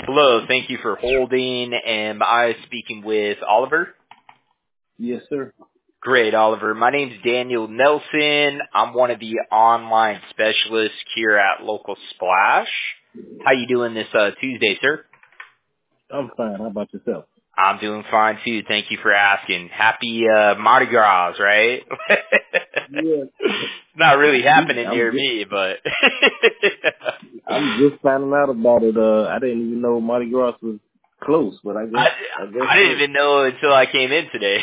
Hello, thank you for holding. Am I speaking with Oliver? Yes, sir. Great, Oliver. My name's Daniel Nelson. I'm one of the online specialists here at Local Splash. How you doing this Tuesday, sir? I'm fine. How about yourself? I'm doing fine too. Thank you for asking. Happy Mardi Gras, right? Yeah. It's not really happening I'm near just me, but I'm just finding out about it. I didn't even know Mardi Gras was close, but I I, guess I didn't so. even know until I came in today.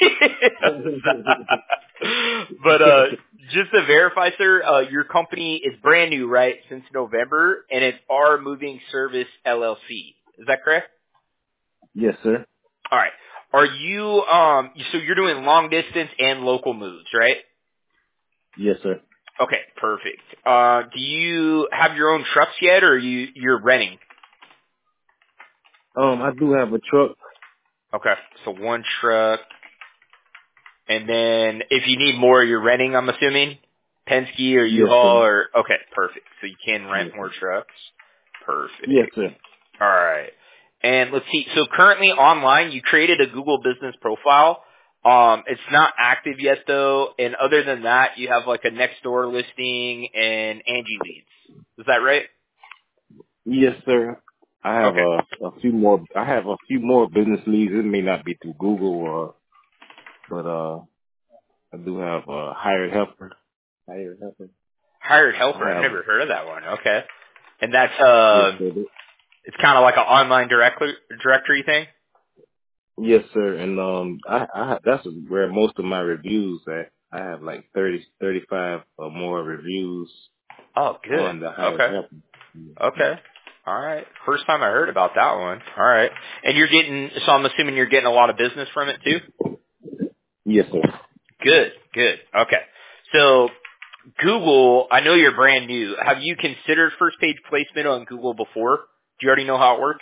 But just to verify, sir, your company is brand new, right? Since November, and it's Our Moving Service LLC. Is that correct? Yes, sir. All right. Are you so you're doing long distance and local moves, right? Yes, sir. Okay, perfect. Do you have your own trucks yet, or you're renting? I do have a truck. Okay, so one truck. And then if you need more, you're renting, I'm assuming? Penske or Yes, U-Haul sir. or, okay, perfect. So you can rent Yes, more sir. trucks. Perfect. Yes, sir. Alright. And let's see, so currently online, you created a Google business profile. It's not active yet though, and other than that, you have like a next door listing and Angie leads. Is that right? Yes, sir. I have Okay. a few more. I have a few more business leads. It may not be through Google, but I do have a hired helper. Hired helper. Hired I helper, I've have. never heard of that one. Okay. And that's, Yes, sir. it's kind of like an online directory thing? Yes, sir. And that's where most of my reviews at. I have like 35 or more reviews Oh, good. on the hired Okay. help. Okay. All right. First time I heard about that one. All right. And you're getting, so I'm assuming you're getting a lot of business from it too? Yes, sir. Good. Good. Okay. So Google, I know you're brand new. Have you considered first page placement on Google before? Do you already know how it works?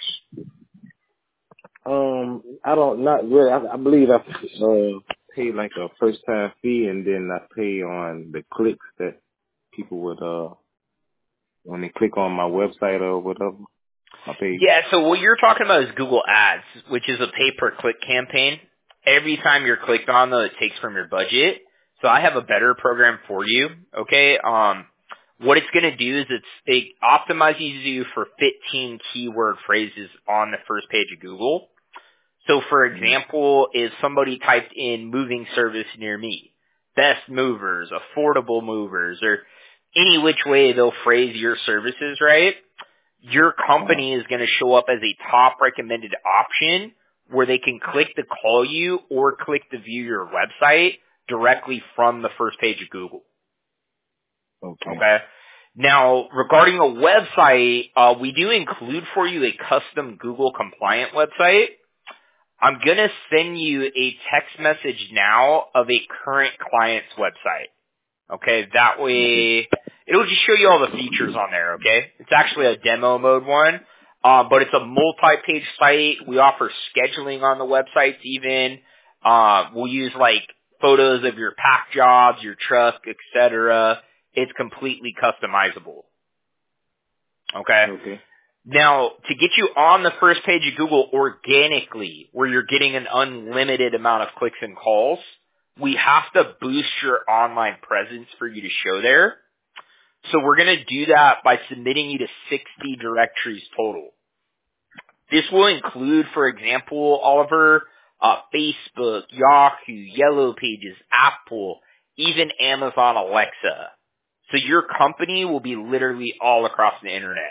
I don't, not really. I believe I pay like a first time fee, and then I pay on the clicks that people would when they click on my website or whatever. I pay. Yeah, so what you're talking about is Google Ads, which is a pay-per-click campaign. Every time you're clicked on, though, it takes from your budget. So I have a better program for you, okay? What it's going to do is it optimizes you for 15 keyword phrases on the first page of Google. So, for example, if somebody typed in moving service near me, best movers, affordable movers, or any which way they'll phrase your services, right? Your company is going to show up as a top recommended option where they can click to call you or click to view your website directly from the first page of Google. Okay. Okay? Now, regarding a website, we do include for you a custom Google compliant website. I'm going to send you a text message now of a current client's website. Okay, that Okay. way it'll just show you all the features on there, okay? It's actually a demo mode one, but it's a multi-page site. We offer scheduling on the websites even. We'll use like photos of your pack jobs, your truck, etc. It's completely customizable. Okay? Okay. Now, to get you on the first page of Google organically, where you're getting an unlimited amount of clicks and calls, we have to boost your online presence for you to show there. So we're going to do that by submitting you to 60 directories total. This will include, for example, Oliver, Facebook, Yahoo, Yellow Pages, Apple, even Amazon Alexa. So your company will be literally all across the internet.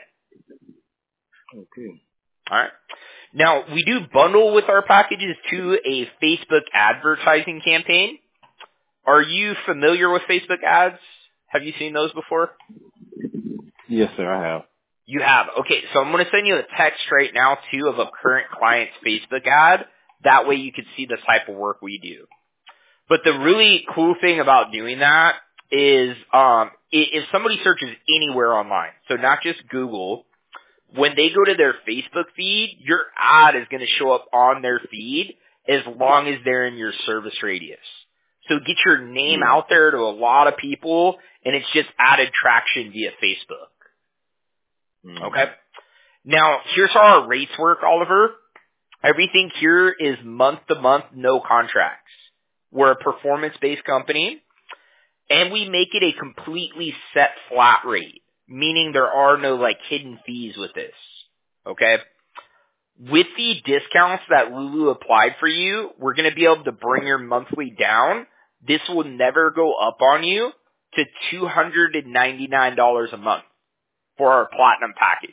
Okay. All right. Now, we do bundle with our packages to a Facebook advertising campaign. Are you familiar with Facebook ads? Have you seen those before? Yes, sir. I have. You have. Okay, so I'm going to send you a text right now, too, of a current client's Facebook ad. That way you can see the type of work we do. But the really cool thing about doing that is if somebody searches anywhere online, so not just Google, when they go to their Facebook feed, your ad is going to show up on their feed as long as they're in your service radius. So get your name Yeah. out there to a lot of people, and it's just added traction via Facebook. Mm-hmm. Okay? Now, here's how our rates work, Oliver. Everything here is month-to-month, no contracts. We're a performance-based company, and we make it a completely set flat rate, meaning there are no, like, hidden fees with this. Okay? With the discounts that Lulu applied for you, we're going to be able to bring your monthly down. This will never go up on you to $299 a month for our platinum package.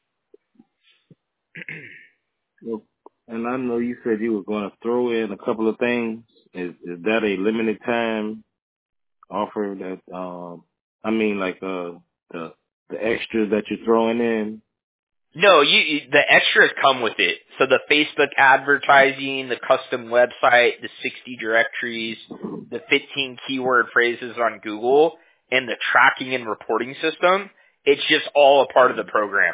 Well, and I know you said you were going to throw in a couple of things. Is that a limited time offer that, I mean, like, the extras that you're throwing in? No, the extras come with it. So the Facebook advertising, the custom website, the 60 directories, the 15 keyword phrases on Google, and the tracking and reporting system, it's just all a part of the program.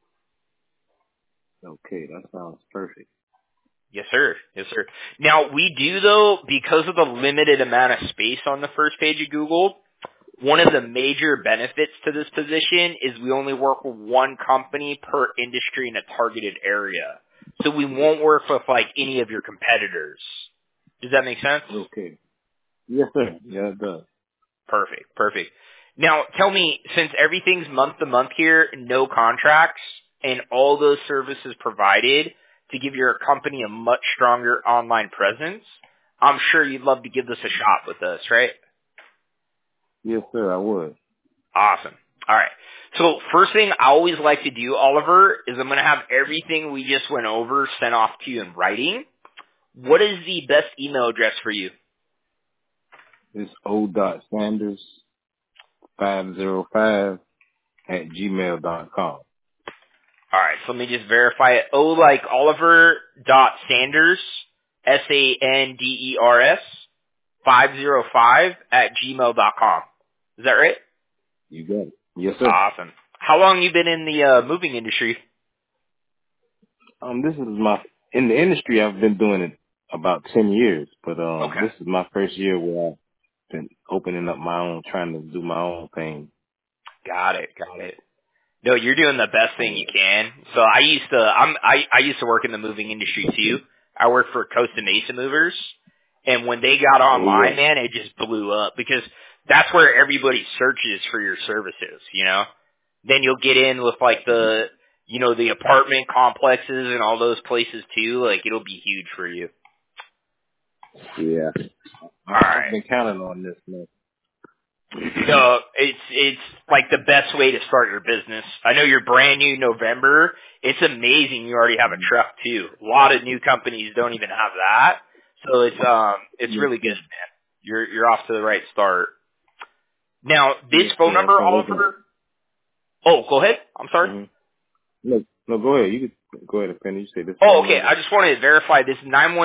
Okay, that sounds perfect. Yes, sir. Yes, sir. Now, we do, though, because of the limited amount of space on the first page of Google, one of the major benefits to this position is we only work with one company per industry in a targeted area. So we won't work with, like, any of your competitors. Does that make sense? Okay. Yes, sir. Yeah, it does. Perfect. Perfect. Now, tell me, since everything's month to month here, no contracts, and all those services provided to give your company a much stronger online presence, I'm sure you'd love to give this a shot with us, right? Yes, sir, I would. Awesome. All right. So first thing I always like to do, Oliver, is I'm going to have everything we just went over sent off to you in writing. What is the best email address for you? It's o.sanders505 All right. So let me just verify it. O like Oliver dot Sanders, SANDERS 505 at gmail.com. Is that right? You got it. Yes, sir. Awesome. How long you been in the moving industry? This is in the industry, I've been doing it about 10 years, but, Okay. this is my first year where I've been opening up my own, trying to do my own thing. Got it. Got it. No, you're doing the best thing you can. So I used to work in the moving industry too. I worked for Costa Mesa Movers, and when they got online, man, it just blew up because that's where everybody searches for your services, you know? Then you'll get in with like the apartment complexes and all those places too. Like it'll be huge for you. Yeah. All right. I've been counting on this, man. No, it's like the best way to start your business. I know you're brand new November. It's amazing you already have a truck too. A lot of new companies don't even have that. So it's really good, man. You're off to the right start. Now, this phone number, Oliver. Oh, go ahead. I'm sorry. Mm-hmm. No, go ahead. You can go ahead and finish. You say this. Oh, okay. I just wanted to verify this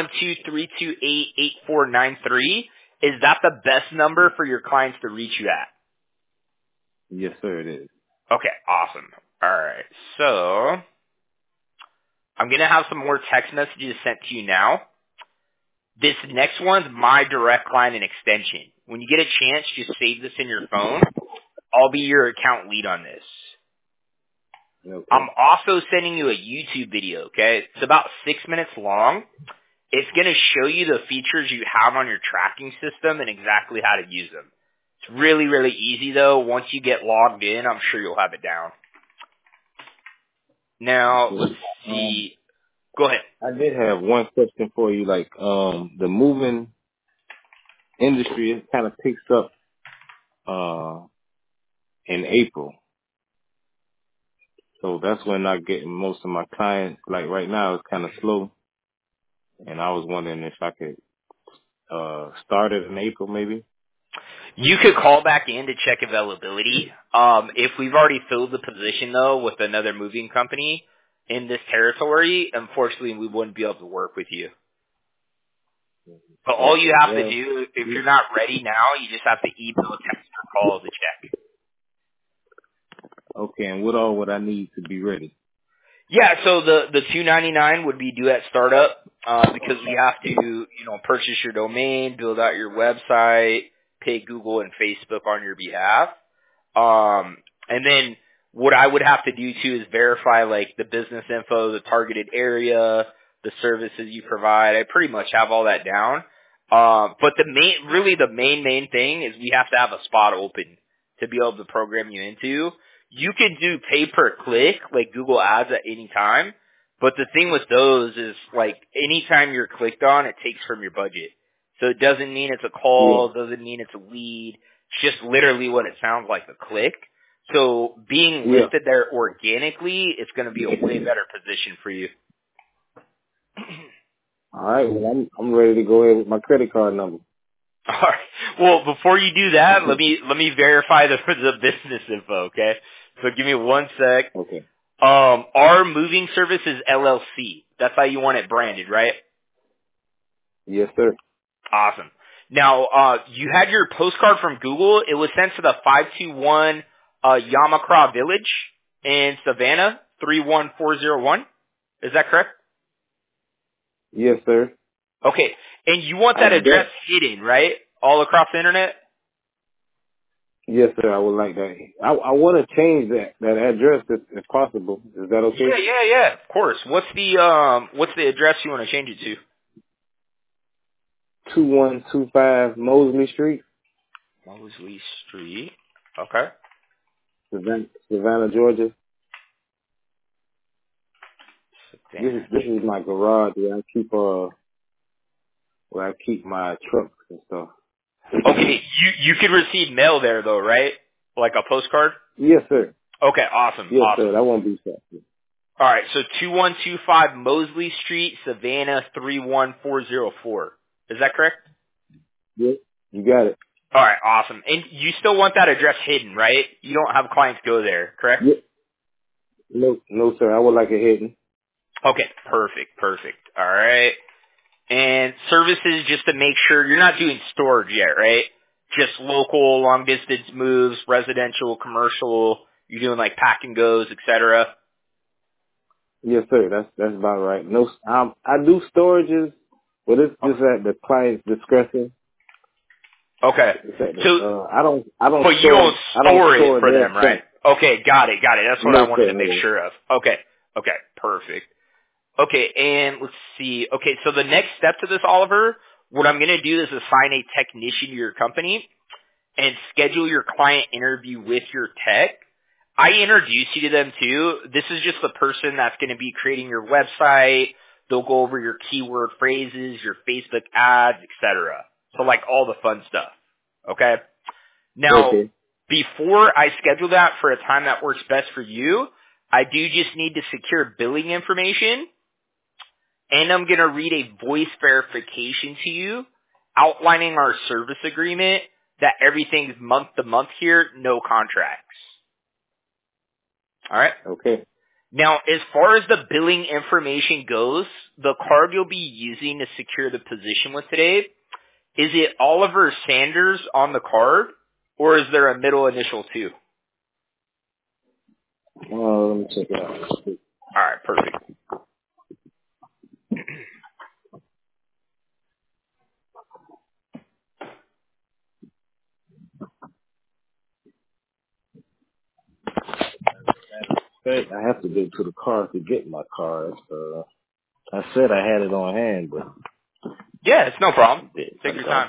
912-328-8493. Is that the best number for your clients to reach you at? Yes, sir, it is. Okay, awesome. All right. So I'm going to have some more text messages sent to you now. This next one's my direct line and extension. When you get a chance, just save this in your phone. I'll be your account lead on this. Okay. I'm also sending you a YouTube video, okay? It's about 6 minutes long. It's going to show you the features you have on your tracking system and exactly how to use them. It's really, really easy, though. Once you get logged in, I'm sure you'll have it down. Now, let's see. Go ahead. I did have one question for you. Like, the moving industry, it kind of picks up in April. So that's when I get most of my clients. Like right now, it's kind of slow. And I was wondering if I could start it in April, maybe. You could call back in to check availability. If we've already filled the position, though, with another moving company in this territory, unfortunately, we wouldn't be able to work with you. But all you have to do, if you're not ready now, you just have to email, text, or call to check. Okay, and what all would I need to be ready? Yeah, so the $299 would be due at startup because we have to, purchase your domain, build out your website, pay Google and Facebook on your behalf. And then what I would have to do too is verify like the business info, the targeted area, the services you provide. I pretty much have all that down. But the main thing is we have to have a spot open to be able to program you into. You can do pay per click, like Google Ads at any time. But the thing with those is like anytime you're clicked on, it takes from your budget. So it doesn't mean it's a call, doesn't mean it's a lead. It's just literally what it sounds like, a click. So being listed there organically, it's going to be a way better position for you. All right. Well, I'm ready to go ahead with my credit card number. All right. Well, before you do that, let me verify the business info, okay? So give me one sec. Okay. Our moving service is LLC. That's how you want it branded, right? Yes, sir. Awesome. Now, you had your postcard from Google. It was sent to the 521 Yamakra Village in Savannah, 31401. Is that correct? Yes, sir. Okay. And you want that address hidden, right? All across the internet? Yes, sir. I would like that. I want to change that address if possible. Is that okay? Yeah. Of course. What's the address you want to change it to? 2125 Mosley Street. Mosley Street. Okay. Savannah, Georgia. This is my garage where I keep my trucks and stuff. Okay, you could receive mail there though, right? Like a postcard? Yes, sir. Okay, awesome. Yes, awesome. sir. That won't be tough. All right, so 2125 Mosley Street, Savannah 31404. Is that correct? Yep. You got it. All right, awesome. And you still want that address hidden, right? You don't have clients go there, correct? Yep. No, sir. I would like it hidden. Okay, perfect. All right. And services, just to make sure you're not doing storage yet, right? Just local, long distance moves, residential, commercial. You're doing like pack and goes, etc. Yes, sir. That's about right. No, I do storages, but it's just at the client's discretion. Okay. So I don't. But you don't store it for them, right? Stuff. Okay, got it. That's what I wanted to make sure of. Okay, perfect. Okay, and let's see. Okay, so the next step to this, Oliver, what I'm going to do is assign a technician to your company and schedule your client interview with your tech. I introduce you to them too. This is just the person that's going to be creating your website. They'll go over your keyword phrases, your Facebook ads, etc. So like all the fun stuff. Okay? Now, before I schedule that for a time that works best for you, I do just need to secure billing information, and I'm going to read a voice verification to you outlining our service agreement that everything's month to month here, no contracts. All right? Okay. Now, as far as the billing information goes, the card you'll be using to secure the position with today, is it Oliver Sanders on the card, or is there a middle initial too? Let me check it out. All right, perfect. I have to go to the car to get my card. I said I had it on hand, but yeah, it's no problem. Take your time.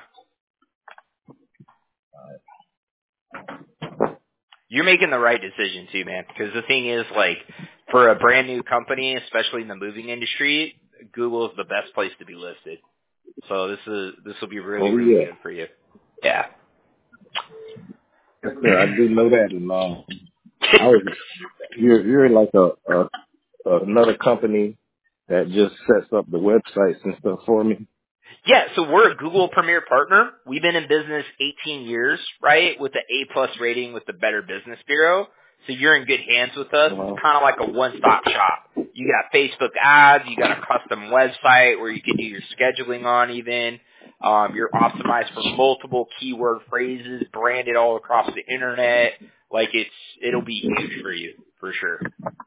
You're making the right decision too, man. Because the thing is, like, for a brand new company, especially in the moving industry, Google is the best place to be listed. So this will be really good for you. Yeah. Yes, sir. I do know that, and you're like another company that just sets up the websites and stuff for me. Yeah, so we're a Google Premier Partner. We've been in business 18 years, right, with the A+ rating with the Better Business Bureau. So you're in good hands with us. It's kind of like a one-stop shop. You got Facebook ads. You got a custom website where you can do your scheduling on even. You're optimized for multiple keyword phrases, branded all across the internet. Like it'll be huge for you, for sure.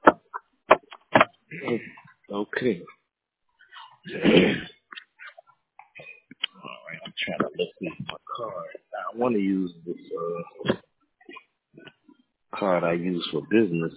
Okay. All right, I'm trying to look at my card. I want to use this card I use for business.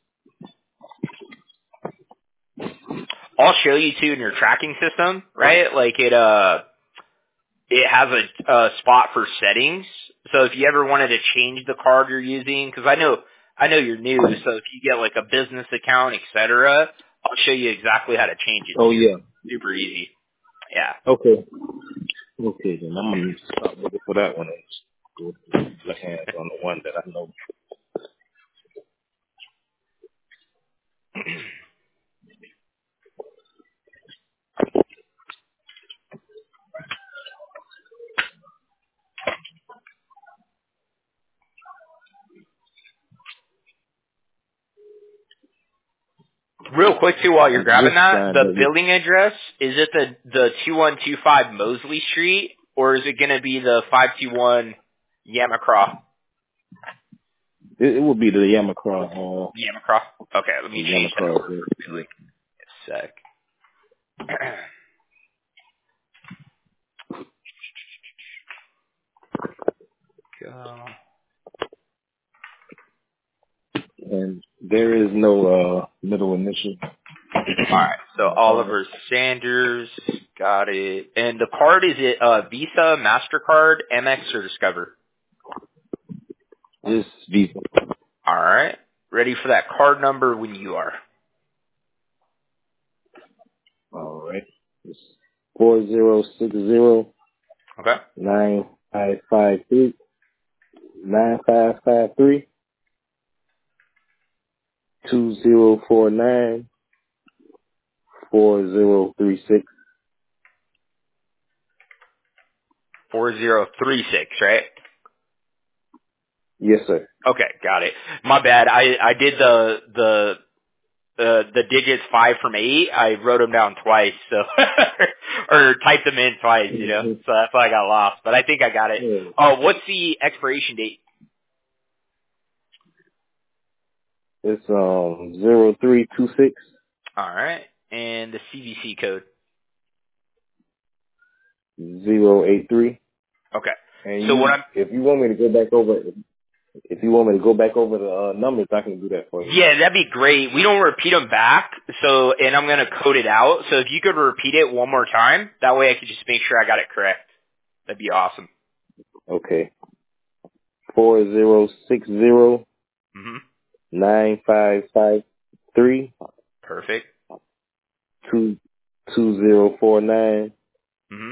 I'll show you too in your tracking system, right? Like it has a spot for settings. So if you ever wanted to change the card you're using, because I know you're new, so if you get like a business account, etc., I'll show you exactly how to change it. Oh yeah. Super easy. Yeah. Okay. Okay, then I'm gonna start looking for that one and go look hands on the one that I know. Real quick too, while you're I grabbing just that, signed the up. billing address, is it the 2125 Mosley Street, or is it going to be the 521 Yamacraw? It would be the Yamacraw. Yamacraw? Okay, let me change that over for billing. A sec. Go. And there is no middle initial. Alright, so Oliver Sanders, got it. And the card, is it Visa, MasterCard, Amex, or Discover? Just Visa. Alright, ready for that card number when you are. All right. It's 4060 Okay. 9553 9553 2049 4036. 4036, right? Yes, sir. Okay, got it. My bad. I did the digits 5 from 8. I wrote them down twice, so or typed them in twice, you know. Mm-hmm. So that's why I got lost. But I think I got it. Yeah. Oh, what's the expiration date? It's 0326 All right, and the CVC code. 083. Okay. And So what I'm if you want me to go back over, the numbers, I can do that for you. yeah, that'd be great. We don't repeat them back, so and I'm gonna code it out. So if you could repeat it one more time, that way I could just make sure I got it correct. That'd be awesome. Okay. 4060 Mhm. 9553 Perfect. 2049 Mhm.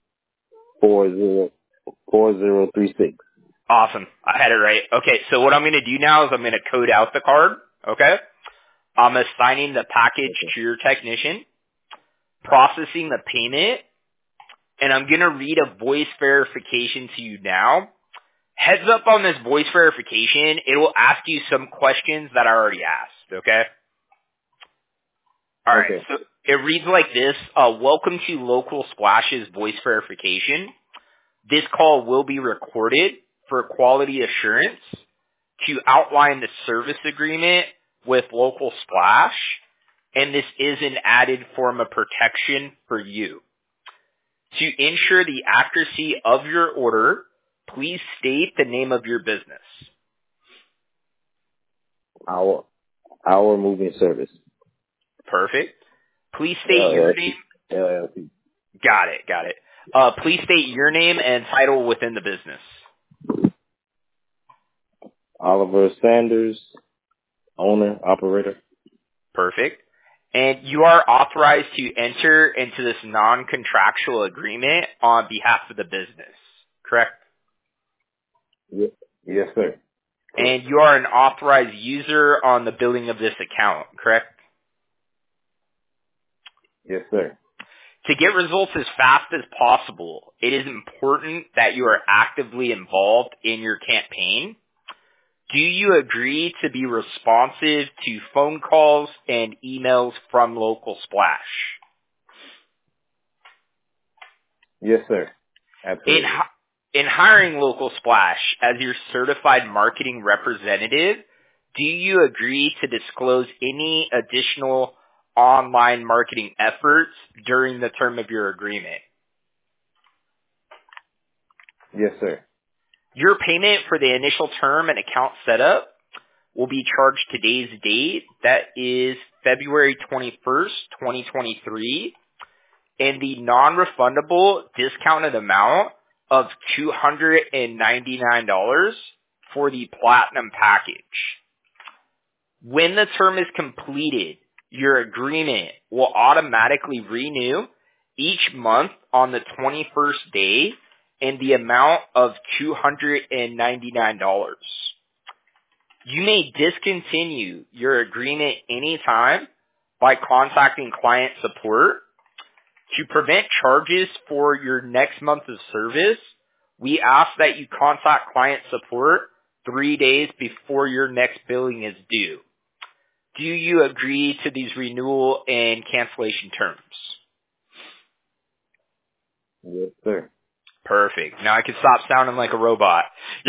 4036. Awesome. I had it right. Okay, so what I'm going to do now is I'm going to code out the card. Okay? I'm assigning the package Okay. to your technician, processing the payment, and I'm going to read a voice verification to you now. Heads up on this voice verification, it will ask you some questions that I already asked. Okay? Alright, Okay. so it reads like this. Welcome to Local Splash's voice verification. This call will be recorded for quality assurance to outline the service agreement with Local Splash, and this is an added form of protection for you. To ensure the accuracy of your order, please state the name of your business. Our moving service. Perfect. Please state your name. LLC. Got it. Please state your name and title within the business. Oliver Sanders, owner, operator. Perfect. And you are authorized to enter into this non-contractual agreement on behalf of the business, correct? Yes, sir. And you are an authorized user on the billing of this account, correct? Yes, sir. To get results as fast as possible, it is important that you are actively involved in your campaign. Do you agree to be responsive to phone calls and emails from Local Splash? Yes, sir. Absolutely. In hiring Local Splash as your certified marketing representative, do you agree to disclose any additional online marketing efforts during the term of your agreement? Yes, sir. Your payment for the initial term and account setup will be charged today's date. That is February 21st, 2023. And the non-refundable discounted amount of $299 for the platinum package. When the term is completed, your agreement will automatically renew each month on the 21st day in the amount of $299. You may discontinue your agreement anytime by contacting client support. To prevent charges for your next month of service, we ask that you contact client support 3 days before your next billing is due. Do you agree to these renewal and cancellation terms? Yes, sir. Perfect. Now I can stop sounding like a robot.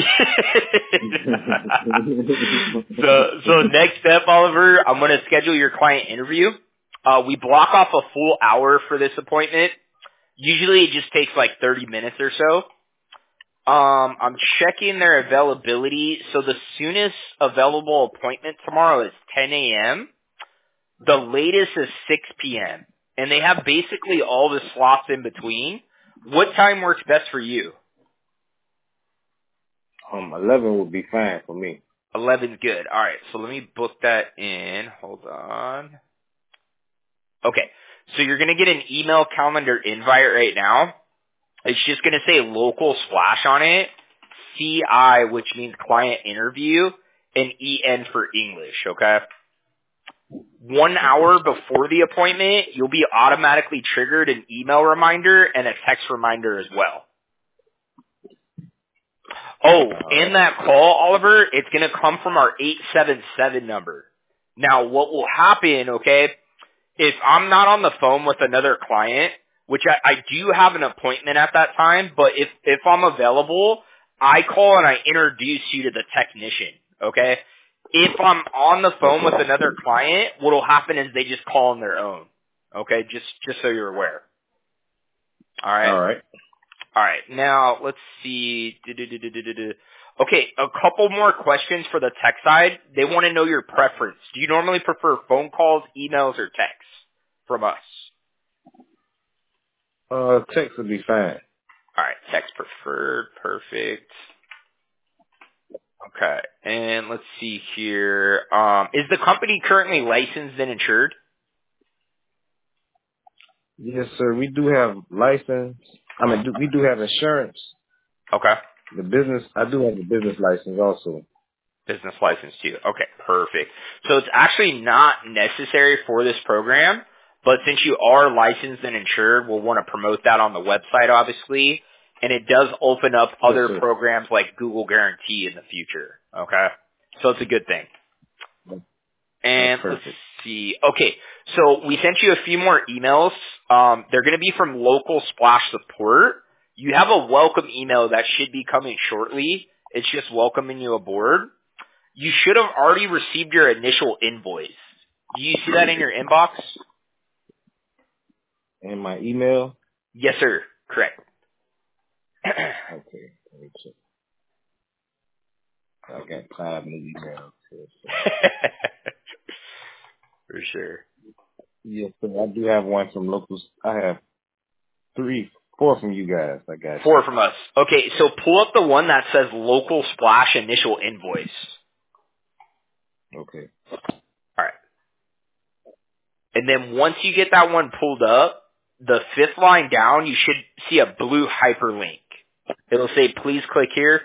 So next step, Oliver, I'm going to schedule your client interview. We block off a full hour for this appointment. Usually it just takes like 30 minutes or so. I'm checking their availability. So the soonest available appointment tomorrow is 10 a.m. The latest is 6 p.m. And they have basically all the slots in between. What time works best for you? 11 would be fine for me. 11's good. All right. So let me book that in. Hold on. Okay. So you're going to get an email calendar invite right now. It's just going to say local splash on it, CI, which means client interview, and EN for English, okay? 1 hour before the appointment, you'll be automatically triggered an email reminder and a text reminder as well. Oh, in that call, Oliver, it's going to come from our 877 number. Now, what will happen, okay, if I'm not on the phone with another client, which I do have an appointment at that time, but if I'm available, I call and I introduce you to the technician, okay? If I'm on the phone with another client, what'll happen is they just call on their own, okay? Just so you're aware. All right? All right. All right. Now, let's see. Okay, a couple more questions for the tech side. They want to know your preference. Do you normally prefer phone calls, emails, or texts from us? Text would be fine. All right, text preferred. Perfect. Okay, and let's see here. Is the company currently licensed and insured? Yes, sir. We do have license. We do have insurance. Okay. I do have a business license also. Business license too. Okay, perfect. So it's actually not necessary for this program, but since you are licensed and insured, we'll want to promote that on the website, obviously. And it does open up other sir. programs like Google Guarantee in the future. Okay? So it's a good thing. And let's see. Okay, so we sent you a few more emails. They're going to be from Local Splash Support. You have a welcome email that should be coming shortly. It's just welcoming you aboard. You should have already received your initial invoice. Do you see that in your inbox? In my email? Yes, sir. Correct. Okay. Let me check. I got 5 new emails here. So. For sure. Yes, sir. I do have one from locals. I have 4 from you guys. I got 4 from us. Okay, so pull up the one that says Local Splash Initial Invoice. Okay. All right. And then once you get that one pulled up, the 5th line down, you should see a blue hyperlink. It'll say, please click here.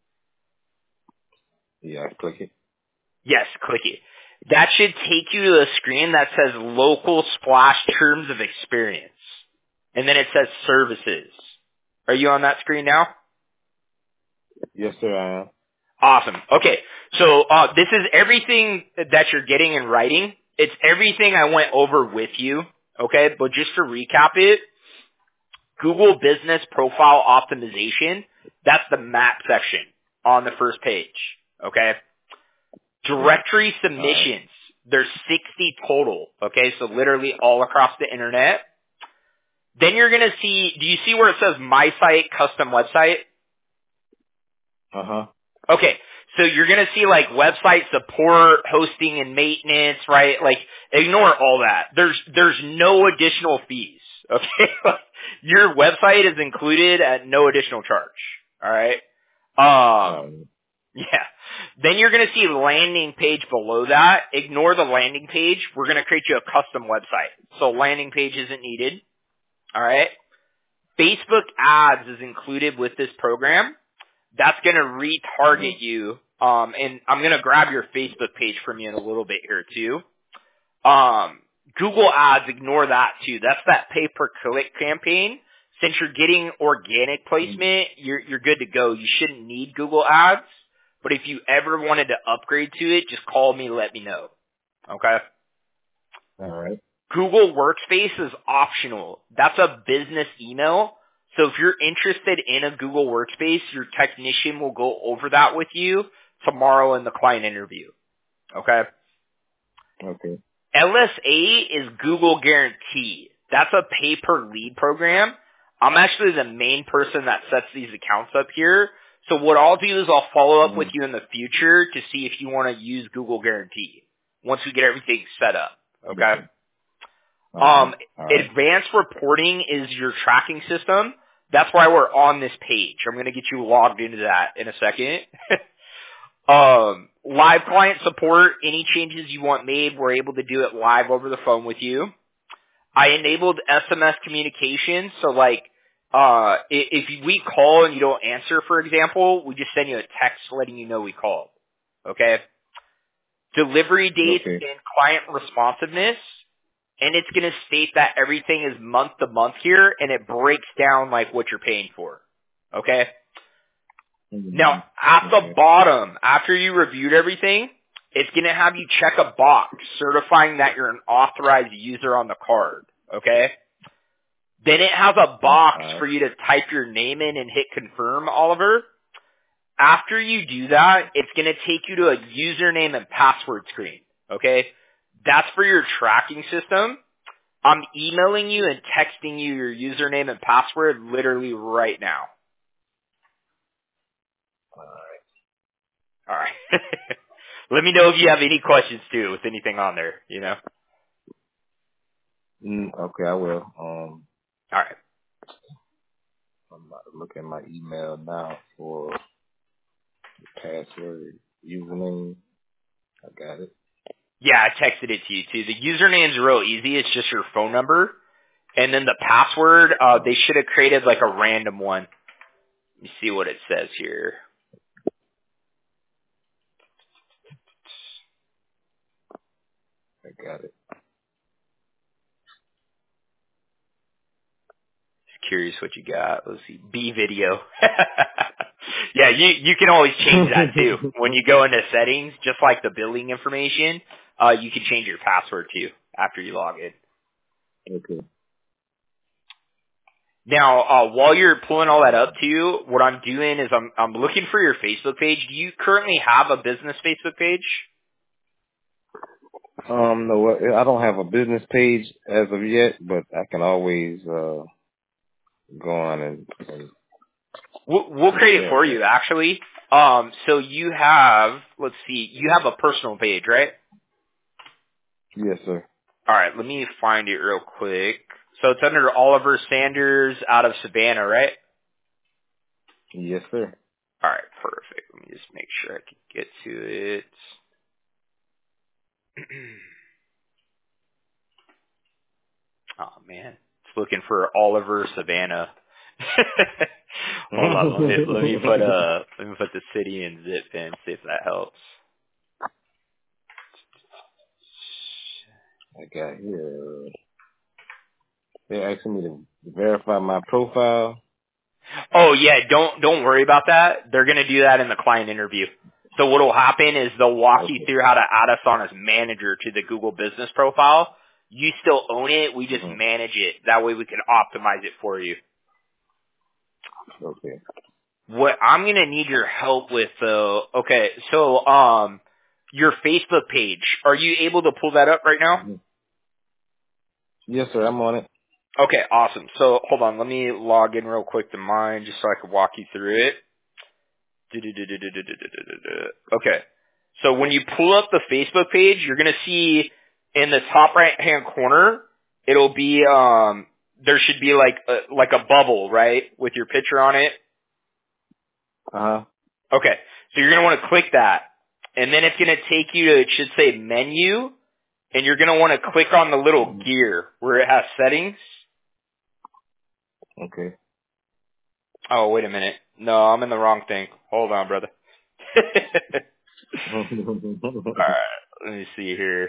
Yeah, I click it. Yes, click it. That should take you to a screen that says Local Splash Terms of Experience. And then it says Services. Are you on that screen now? Yes, sir, I am. Awesome. Okay. So this is everything that you're getting in writing. It's everything I went over with you. Okay. But just to recap it, Google Business Profile Optimization, that's the map section on the first page. Okay. Directory submissions, there's 60 total. Okay. So literally all across the internet. Then you're going to see, do you see where it says My Site Custom Website? Uh-huh. Okay, So you're going to see like website support, hosting and maintenance, right? Like ignore all that. There's no additional fees. Okay? Your website is included at no additional charge. All right? Yeah. Then you're going to see landing page below that. Ignore the landing page. We're going to create you a custom website. So landing page isn't needed. All right? Facebook ads is included with this program. That's going to retarget you. And I'm going to grab your Facebook page from you in a little bit here too. Google ads, ignore that too. That's that pay-per-click campaign. Since you're getting organic placement, you're good to go. You shouldn't need Google ads. But if you ever wanted to upgrade to it, just call me, let me know. Okay? All right. Google Workspace is optional. That's a business email. So if you're interested in a Google Workspace, your technician will go over that with you tomorrow in the client interview. Okay? Okay. LSA is Google Guarantee. That's a pay-per-lead program. I'm actually the main person that sets these accounts up here. So what I'll do is I'll follow up with you in the future to see if you want to use Google Guarantee once we get everything set up. Okay? All right. Advanced reporting is your tracking system. That's why we're on this page. I'm going to get you logged into that in a second. Live client support, any changes you want made, we're able to do it live over the phone with you. I enabled SMS communication, so like, if we call and you don't answer, for example, we just send you a text letting you know we called. Okay? Delivery dates and client responsiveness, and it's going to state that everything is month to month here, and it breaks down like what you're paying for. Okay? Now, at the bottom, after you reviewed everything, it's going to have you check a box certifying that you're an authorized user on the card. Okay? Then it has a box for you to type your name in and hit confirm, Oliver. After you do that, it's going to take you to a username and password screen. Okay? That's for your tracking system. I'm emailing you and texting you your username and password literally right now. All right. Let me know if you have any questions too with anything on there, you know? Okay, I will. All right. I'm about to look at my email now for the password, username. I got it. Yeah, I texted it to you too. The username's real easy. It's just your phone number. And then the password, they should have created like a random one. Let me see what it says here. I got it. Just curious what you got. Let's see. B video. Yeah, you can always change that too. When you go into settings, just like the billing information, you can change your password too after you log in. Okay. Now, while you're pulling all that up too, what I'm doing is I'm looking for your Facebook page. Do you currently have a business Facebook page? No, I don't have a business page as of yet, but I can always go on and We'll create it for you, actually. So you have, let's see, you have a personal page, right? Yes, sir. All right, let me find it real quick. So it's under Oliver Sanders out of Savannah, right? Yes, sir. All right, perfect. Let me just make sure I can get to it. Oh man, it's looking for Oliver Savannah. Hold on, let me put the city in zip in, see if that helps. I got here. They're asking me to verify my profile. Oh yeah, don't worry about that. They're gonna do that in the client interview. So what'll happen is they'll walk you through how to add us on as manager to the Google Business profile. You still own it, we just manage it. That way we can optimize it for you. Okay. What I'm gonna need your help with though, okay, so your Facebook page, are you able to pull that up right now? Yes, sir. I'm on it. Okay, awesome. So hold on, let me log in real quick to mine just so I can walk you through it. Okay. So when you pull up the Facebook page, you're going to see in the top right-hand corner, it'll be, there should be like a bubble, right, with your picture on it. Uh-huh. Okay. So you're going to want to click that. And then it's going to take you to, it should say menu, and you're going to want to click on the little gear where it has settings. Okay. Oh, wait a minute. No, I'm in the wrong thing. Hold on, brother. Alright, let me see here.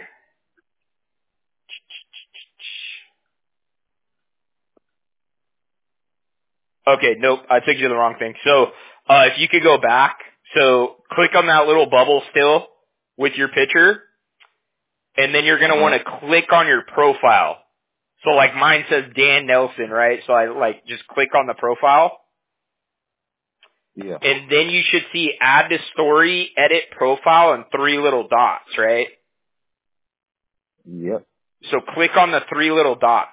Okay, nope, I took you to the wrong thing. So, if you could go back, so click on that little bubble still with your picture, and then you're gonna want to click on your profile. So like mine says Dan Nelson, right? So I just click on the profile. Yeah. And then you should see add to story, edit profile, and 3 little dots, right? Yep. So click on the 3 little dots.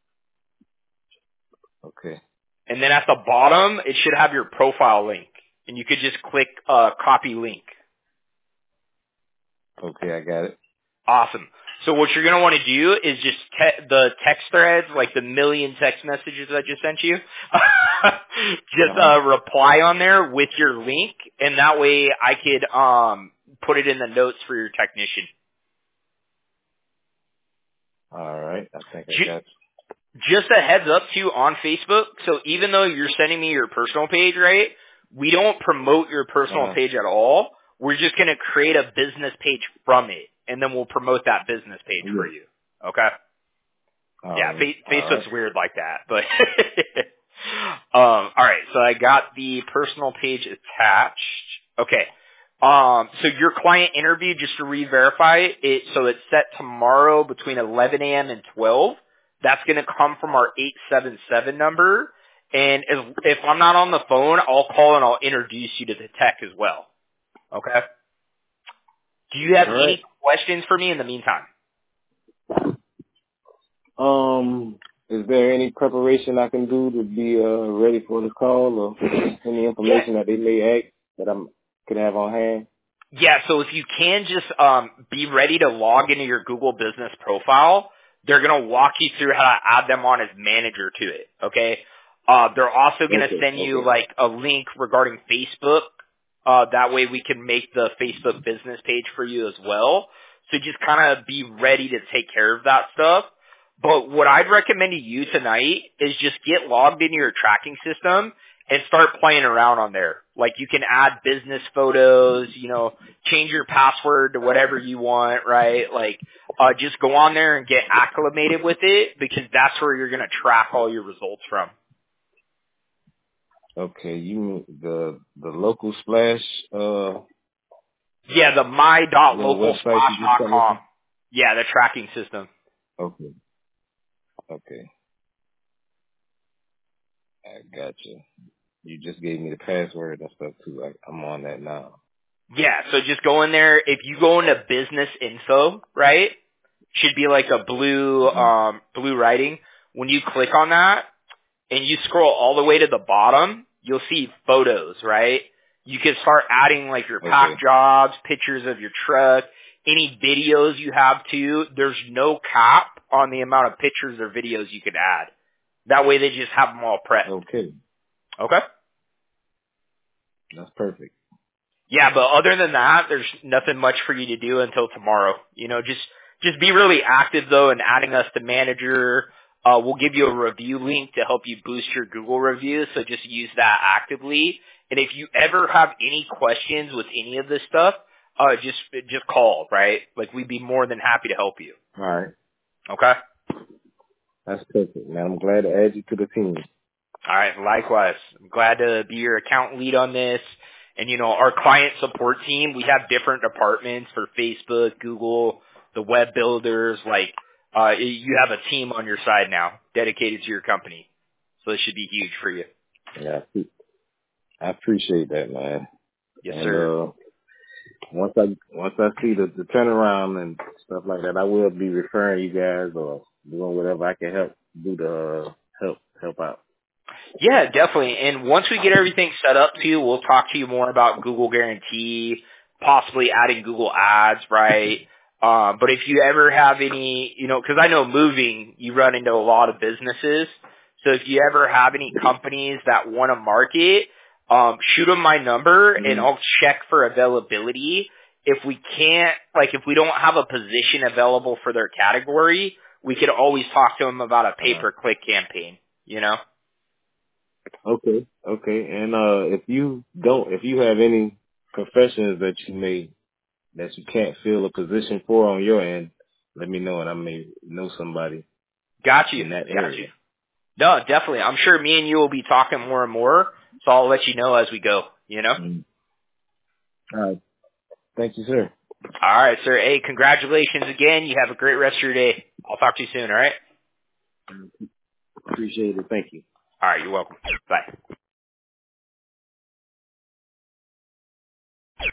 Okay. And then at the bottom, it should have your profile link. And you could just click copy link. Okay, I got it. Awesome. So what you're going to want to do is just the text threads, like the million text messages I just sent you, just reply on there with your link, and that way I could put it in the notes for your technician. All right. I think I got you. Just a heads up too on Facebook. So even though you're sending me your personal page, right? We don't promote your personal page at all. We're just going to create a business page from it, and then we'll promote that business page for you. Okay? Facebook's weird like that, but all right. So I got the personal page attached. Okay. So your client interview, just to re-verify it, so it's set tomorrow between 11 a.m. and 12. That's going to come from our 877 number. And if I'm not on the phone, I'll call and I'll introduce you to the tech as well. Okay? Do you have any questions for me in the meantime? Is there any preparation I can do to be ready for the call, or any information that they may ask that I could have on hand? Yeah, so if you can just be ready to log into your Google Business profile, they're going to walk you through how to add them on as manager to it, okay? They're also going to send you like a link regarding Facebook. That way we can make the Facebook business page for you as well. So just kind of be ready to take care of that stuff. But what I'd recommend to you tonight is just get logged into your tracking system and start playing around on there. Like you can add business photos, change your password to whatever you want, right? Like, just go on there and get acclimated with it because that's where you're going to track all your results from. Okay, you mean the local splash? Yeah, the my.localsplash.com. Yeah, the tracking system. Okay. I got you. You just gave me the password and stuff too. I'm on that now. Yeah, so just go in there. If you go into business info, right, should be like a blue writing. When you click on that and you scroll all the way to the bottom, you'll see photos, right? You can start adding like your pack jobs, pictures of your truck, any videos you have too. There's no cap on the amount of pictures or videos you can add. That way they just have them all prepped. Okay. That's perfect. Yeah, but other than that, there's nothing much for you to do until tomorrow. Just be really active though in adding us to manager. We'll give you a review link to help you boost your Google reviews, so just use that actively. And if you ever have any questions with any of this stuff, just call, right? Like we'd be more than happy to help you. All right. Okay? That's perfect, man. I'm glad to add you to the team. All right, likewise. I'm glad to be your account lead on this. And, our client support team, we have different departments for Facebook, Google, the web builders. Like, you have a team on your side now dedicated to your company. So it should be huge for you. Yeah, I appreciate that, man. Yes, sir. Once I see the turnaround and stuff like that, I will be referring you guys or doing whatever I can help do to help out. Yeah, definitely. And once we get everything set up to you, we'll talk to you more about Google Guarantee, possibly adding Google Ads, right? But if you ever have any, because I know moving, you run into a lot of businesses. So if you ever have any companies that want to market, shoot them my number and I'll check for availability. If we can't, if we don't have a position available for their category, we could always talk to them about a pay-per-click campaign, Okay. And if you have any professions that you can't fill a position for on your end, let me know and I may know somebody Got you. in that area. No, definitely. I'm sure me and you will be talking more and more, so I'll let you know as we go, All right. Thank you, sir. All right, sir. Hey, congratulations again. You have a great rest of your day. I'll talk to you soon, all right? Appreciate it. Thank you. All right, you're welcome. Bye.